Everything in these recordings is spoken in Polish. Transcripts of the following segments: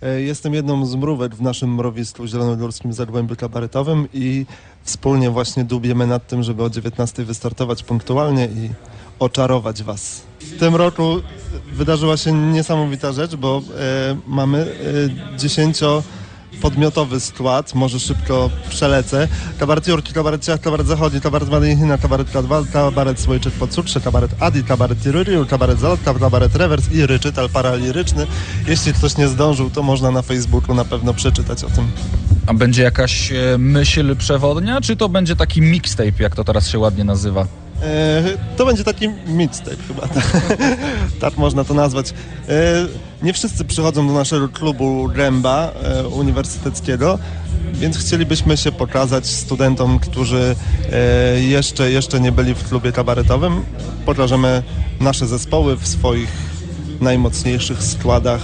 Jestem jedną z mrówek w naszym mrowistku zielonogórskim Zagłębiu Kabaretowym i wspólnie właśnie dłubiemy nad tym, żeby o 19 wystartować punktualnie i oczarować Was. W tym roku wydarzyła się niesamowita rzecz, bo mamy 10-podmiotowy skład, może szybko przelecę. Kabaret Jurki, kabaret Ciach, kabaret Zachodni, kabaret Madynichina, kabaret K2, kabaret Słoiczyk pod Cukrze, kabaret Adi, kabaret Tiruriu, kabaret Zalotka, kabaret Rewers i Ryczytal paraliryczny. Jeśli ktoś nie zdążył, to można na Facebooku na pewno przeczytać o tym. A będzie jakaś myśl przewodnia, czy to będzie taki mixtape, jak to teraz się ładnie nazywa? To będzie taki mixtape chyba, tak można to nazwać. Nie wszyscy przychodzą do naszego klubu Gęba uniwersyteckiego, więc chcielibyśmy się pokazać studentom, którzy jeszcze nie byli w klubie kabaretowym. Pokażemy nasze zespoły w swoich najmocniejszych składach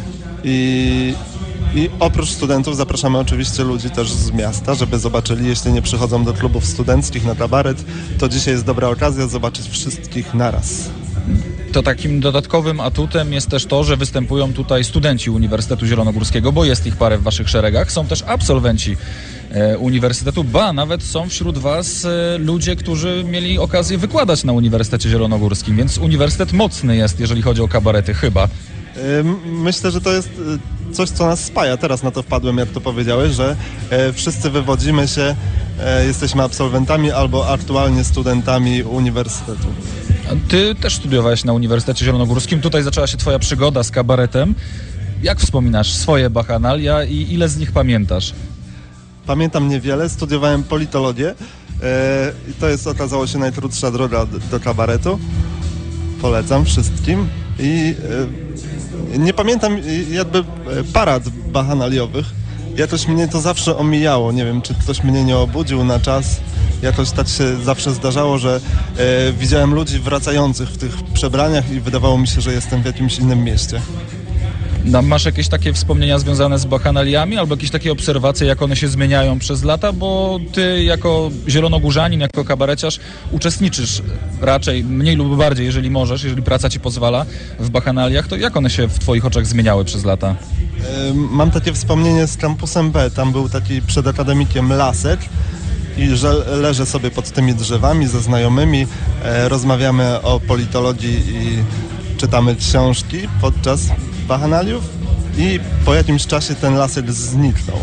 i oprócz studentów zapraszamy oczywiście ludzi też z miasta, żeby zobaczyli, jeśli nie przychodzą do klubów studenckich na kabaret, to dzisiaj jest dobra okazja zobaczyć wszystkich naraz. To takim dodatkowym atutem jest też to, że występują tutaj studenci Uniwersytetu Zielonogórskiego, bo jest ich parę w waszych szeregach. Są też absolwenci uniwersytetu, ba, nawet są wśród was ludzie, którzy mieli okazję wykładać na Uniwersytecie Zielonogórskim, więc uniwersytet mocny jest, jeżeli chodzi o kabarety, chyba. Myślę, że to jest coś, co nas spaja. Teraz na to wpadłem, jak to powiedziałeś, że wszyscy wywodzimy się, jesteśmy absolwentami albo aktualnie studentami uniwersytetu. Ty też studiowałeś na Uniwersytecie Zielonogórskim. Tutaj zaczęła się twoja przygoda z kabaretem. Jak wspominasz swoje bachanalia i ile z nich pamiętasz? Pamiętam niewiele. Studiowałem politologię i to okazało się najkrótsza droga do kabaretu. Polecam wszystkim. I nie pamiętam jakby parad bachanaliowych. Jakoś mnie to zawsze omijało. Nie wiem, czy ktoś mnie nie obudził na czas. Jakoś tak się zawsze zdarzało, że widziałem ludzi wracających w tych przebraniach i wydawało mi się, że jestem w jakimś innym mieście. Masz jakieś takie wspomnienia związane z bachanaliami albo jakieś takie obserwacje, jak one się zmieniają przez lata? Bo ty jako zielonogórzanin, jako kabareciarz uczestniczysz raczej mniej lub bardziej, jeżeli możesz, jeżeli praca ci pozwala w bachanaliach, to jak one się w twoich oczach zmieniały przez lata? Mam takie wspomnienie z kampusem B. Tam był taki przed akademikiem lasek i że leżę sobie pod tymi drzewami ze znajomymi, rozmawiamy o politologii i czytamy książki podczas bachanaliów i po jakimś czasie ten lasek zniknął.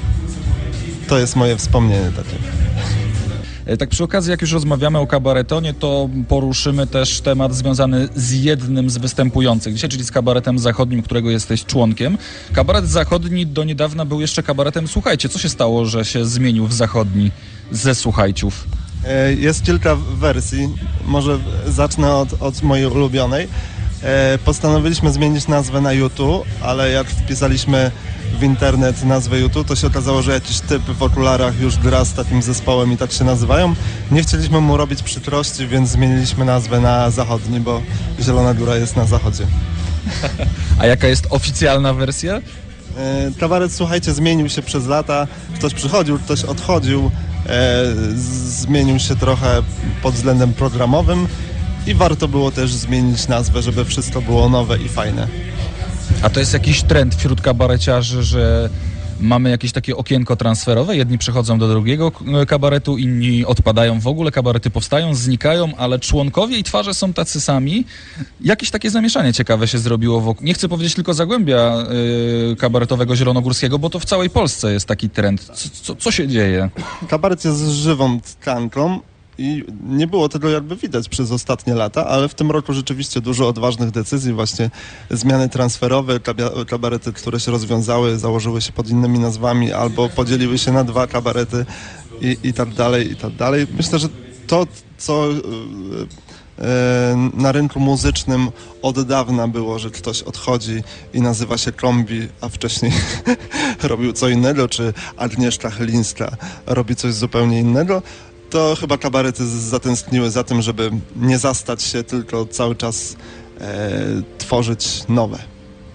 To jest moje wspomnienie takie. Tak przy okazji, jak już rozmawiamy o kabaretonie, to poruszymy też temat związany z jednym z występujących dzisiaj, czyli z kabaretem zachodnim, którego jesteś członkiem. Kabaret zachodni do niedawna był jeszcze kabaretem Słuchajcie. Co się stało, że się zmienił w zachodni ze Słuchajciów? Jest kilka wersji. Może zacznę od mojej ulubionej. Postanowiliśmy zmienić nazwę na YouTube, ale jak wpisaliśmy w internet nazwę YouTube, to się okazało, że jakiś typ w okularach już gra z takim zespołem i tak się nazywają. Nie chcieliśmy mu robić przykrości, więc zmieniliśmy nazwę na Zachodni, bo Zielona Góra jest na zachodzie. A jaka jest oficjalna wersja? Kabaret, słuchajcie, zmienił się przez lata. Ktoś przychodził, ktoś odchodził. Zmienił się trochę pod względem programowym. I warto było też zmienić nazwę, żeby wszystko było nowe i fajne. A to jest jakiś trend wśród kabareciarzy, że mamy jakieś takie okienko transferowe? Jedni przechodzą do drugiego kabaretu, inni odpadają w ogóle, kabarety powstają, znikają, ale członkowie i twarze są tacy sami. Jakieś takie zamieszanie ciekawe się zrobiło wokół. Nie chcę powiedzieć tylko Zagłębia kabaretowego zielonogórskiego, bo to w całej Polsce jest taki trend. Co się dzieje? Kabaret jest żywą tkanką. I nie było tego jakby widać przez ostatnie lata, ale w tym roku rzeczywiście dużo odważnych decyzji, właśnie zmiany transferowe, kabarety, które się rozwiązały, założyły się pod innymi nazwami albo podzieliły się na dwa kabarety i tak dalej, i tak dalej. Myślę, że to, co na rynku muzycznym od dawna było, że ktoś odchodzi i nazywa się Kombi, a wcześniej robił co innego, czy Agnieszka Chylińska robi coś zupełnie innego, to chyba kabarety zatęskniły za tym, żeby nie zastać się, tylko cały czas tworzyć nowe.